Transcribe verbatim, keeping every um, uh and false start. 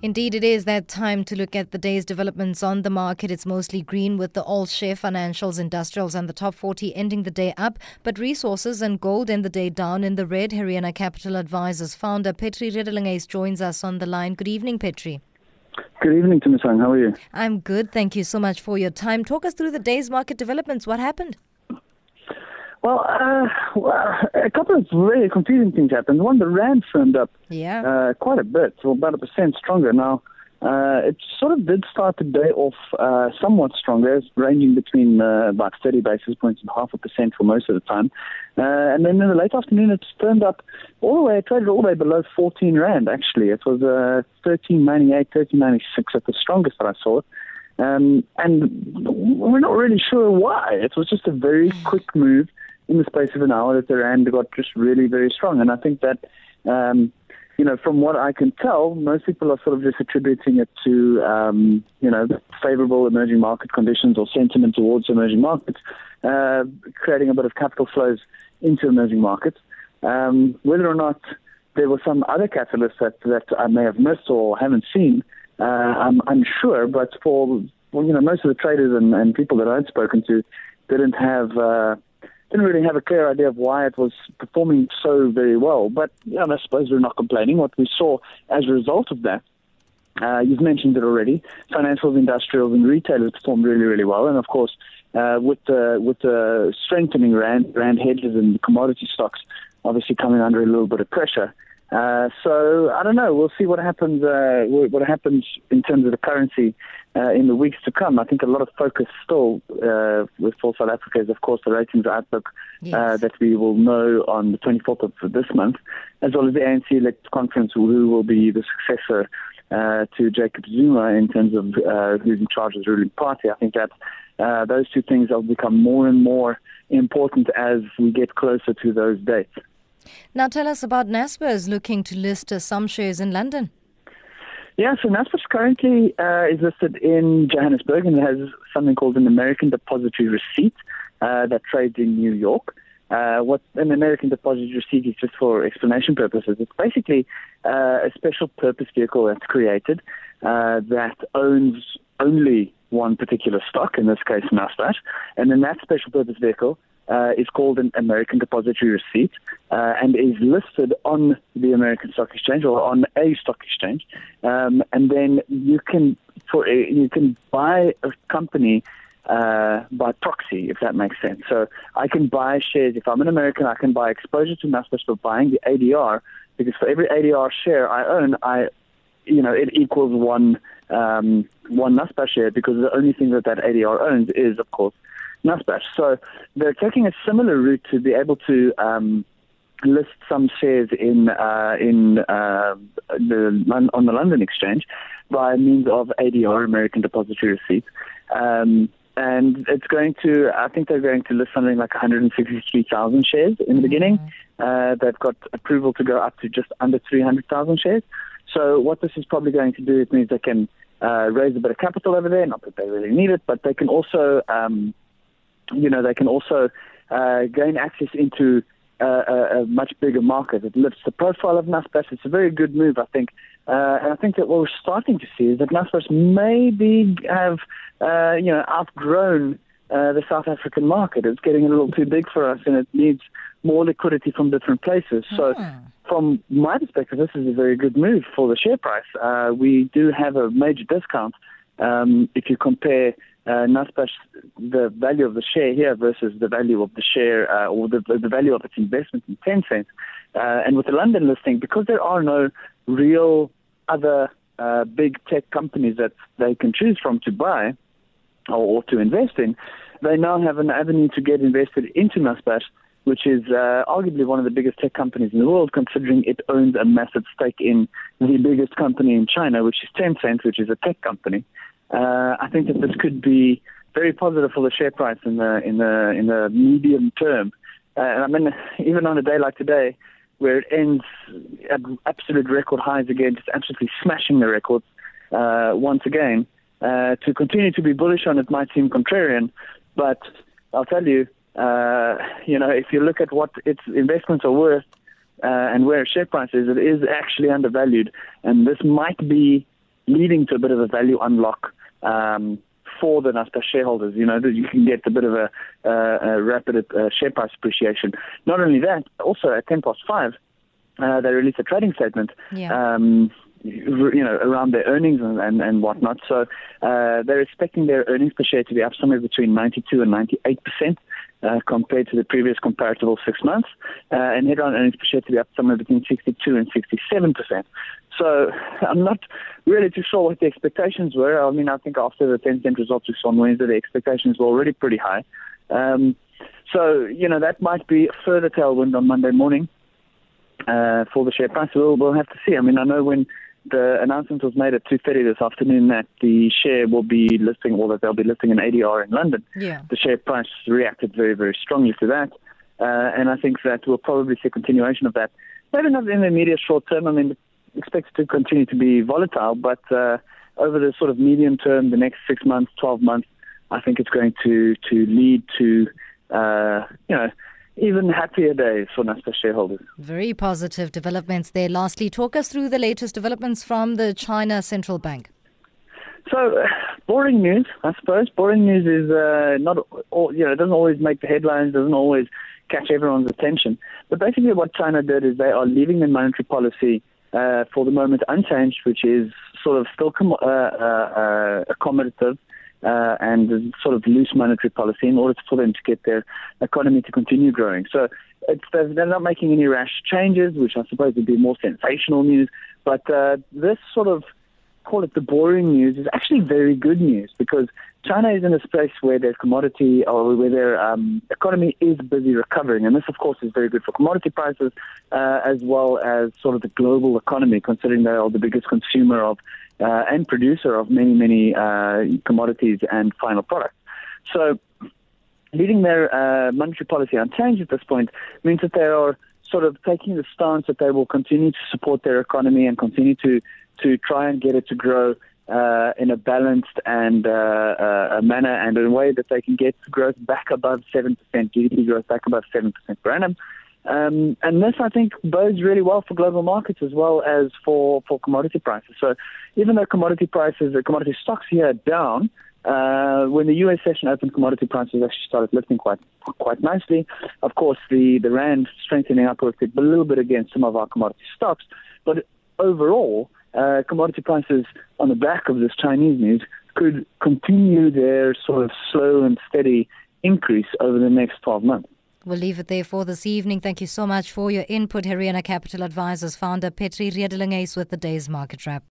Indeed, it is that time to look at the day's developments on the market. It's mostly green with the all-share financials, industrials and the top forty ending the day up, but resources and gold end the day down in the red. Heriana Capital Advisors founder Petri Redelinghuys joins us on the line. Good evening, Petri. Good evening, Tumisang. How are you? I'm good. Thank you so much for your time. Talk us through the day's market developments. What happened? Well, uh, well, a couple of really confusing things happened. One, the rand firmed up Yeah. uh, quite a bit, so about a percent stronger. Now, uh, it sort of did start the day off uh, somewhat stronger, ranging between uh, about thirty basis points and half a percent for most of the time. Uh, and then in the late afternoon, it firmed up all the way, it traded all the way below fourteen rand, actually. It was uh, thirteen ninety-eight, thirteen ninety-six at the strongest that I saw it. Um, and we're not really sure why. It was just a very quick move in the space of an hour that the rand got just really, very strong. And I think that, um, you know, from what I can tell, most people are sort of just attributing it to, um, you know, favorable emerging market conditions or sentiment towards emerging markets, uh, creating a bit of capital flows into emerging markets. Um, whether or not there were some other catalysts that, that I may have missed or haven't seen, uh, I'm unsure. But for, well, you know, most of the traders and, and people that I'd spoken to didn't have... Uh, didn't really have a clear idea of why it was performing so very well. But yeah, I suppose we're not complaining. What we saw as a result of that, uh, you've mentioned it already, financials, industrials and retailers performed really, really well. And of course, uh, with the with the strengthening rand, rand hedges and commodity stocks obviously coming under a little bit of pressure. Uh, so I don't know. We'll see what happens. Uh, what happens in terms of the currency uh, in the weeks to come. I think a lot of focus still uh, with for South Africa is, of course, the ratings outlook yes. uh, that we will know on the twenty-fourth of this month, as well as the A N C elect conference, who will be the successor uh, to Jacob Zuma in terms of uh, who's in charge of the ruling party. I think that uh, those two things will become more and more important as we get closer to those dates. Now tell us about Naspers looking to list uh, some shares in London. Yeah, so Naspers currently uh, is listed in Johannesburg and has something called an American Depository Receipt uh, that trades in New York. Uh, what an American Depository Receipt is, just for explanation purposes, it's basically uh, a special purpose vehicle that's created uh, that owns only one particular stock, in this case Naspers, and then that special purpose vehicle Uh, is called an American Depository Receipt uh, and is listed on the American Stock Exchange or on a stock exchange. Um, and then you can for you can buy a company uh, by proxy, if that makes sense. So I can buy shares. If I'm an American, I can buy exposure to Naspers for buying the A D R, because for every A D R share I own, I you know it equals one um, one Naspers share, because the only thing that that A D R owns is, of course, Naspers. So they're taking a similar route to be able to um, list some shares in uh, in uh, the on the London Exchange by means of A D R, American Depository Receipt. Um, and it's going to, I think they're going to list something like one hundred sixty-three thousand shares in the beginning. Uh, they've got approval to go up to just under three hundred thousand shares. So what this is probably going to do, it means they can uh, raise a bit of capital over there. Not that they really need it, but they can also um, You know, they can also uh, gain access into uh, a, a much bigger market. It lifts the profile of Naspers. It's a very good move, I think. Uh, and I think that what we're starting to see is that Naspers maybe have, uh, you know, outgrown uh, the South African market. It's getting a little too big for us, and it needs more liquidity from different places. So Hmm. from my perspective, this is a very good move for the share price. Uh, we do have a major discount um, if you compare Uh, Naspers, the value of the share here versus the value of the share uh, or the, the value of its investment in Tencent. Uh, and with the London listing, because there are no real other uh, big tech companies that they can choose from to buy or, or to invest in, they now have an avenue to get invested into Naspers, which is uh, arguably one of the biggest tech companies in the world, considering it owns a massive stake in the biggest company in China, which is Tencent, which is a tech company. Uh, I think that this could be very positive for the share price in the in the in the medium term. Uh, I mean, even on a day like today, where it ends at absolute record highs again, just absolutely smashing the records uh, once again. Uh, to continue to be bullish on it might seem contrarian, but I'll tell you, uh, you know, if you look at what its investments are worth uh, and where its share price is, it is actually undervalued, and this might be leading to a bit of a value unlock um, for the Naspers shareholders. You know, that you can get a bit of a, uh, a rapid uh, share price appreciation. Not only that, also at ten past five, uh, they released a trading statement. Yeah. Um, you know, around their earnings and, and, and whatnot. So uh, they're expecting their earnings per share to be up somewhere between ninety-two and ninety-eight percent uh, compared to the previous comparable six months, uh, and headline earnings per share to be up somewhere between sixty-two and sixty-seven percent. So I'm not really too sure what the expectations were. I mean, I think after the Tencent results we saw on Wednesday, the expectations were already pretty high. Um, so, you know, that might be a further tailwind on Monday morning uh, for the share price. We'll, we'll have to see. I mean, I know when the announcement was made at two thirty this afternoon that the share will be listing, or that they'll be listing an A D R in London. Yeah. The share price reacted very, very strongly to that. Uh, and I think that we'll probably see a continuation of that. Maybe not in the immediate short term. I mean, expect it to continue to be volatile, but uh, over the sort of medium term, the next six months, twelve months, I think it's going to, to lead to, uh, you know, even happier days for Naspers shareholders. Very positive developments there. Lastly, talk us through the latest developments from the China Central Bank. So, uh, boring news, I suppose. Boring news is uh, not, all, you know, it doesn't always make the headlines, doesn't always catch everyone's attention. But basically what China did is they are leaving their monetary policy uh, for the moment unchanged, which is sort of still com- uh, uh, uh, accommodative, Uh, and sort of loose monetary policy in order for them to get their economy to continue growing. So it's, they're not making any rash changes, which I suppose would be more sensational news. But uh, this sort of, call it the boring news, is actually very good news, because China is in a space where their commodity or where their um, economy is busy recovering. And this, of course, is very good for commodity prices uh, as well as sort of the global economy, considering they are the biggest consumer of uh, and producer of many, many uh, commodities and final products. So leaving their uh, monetary policy unchanged at this point means that they are sort of taking the stance that they will continue to support their economy and continue to, to try and get it to grow Uh, in a balanced and uh, uh, a manner and in a way that they can get growth back above seven percent, G D P growth back above seven percent per annum. Um, and this, I think, bodes really well for global markets as well as for, for commodity prices. So even though commodity prices, the commodity stocks here are down, uh, when the U S session opened, commodity prices actually started lifting quite quite nicely. Of course, the, the rand strengthening upwards a little bit against some of our commodity stocks. But overall, Uh, commodity prices on the back of this Chinese news could continue their sort of slow and steady increase over the next twelve months. We'll leave it there for this evening. Thank you so much for your input. Heriana Capital Advisors founder Petri Redelinghuys with the day's market wrap.